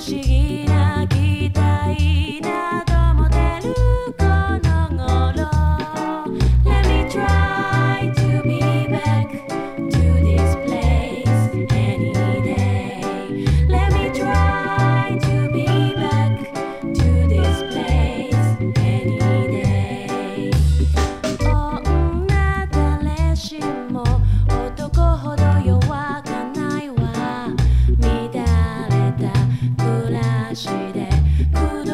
思議な期待など持てるこの頃 Let me try to be back to this place any day Let me try to be back to this place any day 女誰しも男ほど弱かないわ乱れた暮らしで苦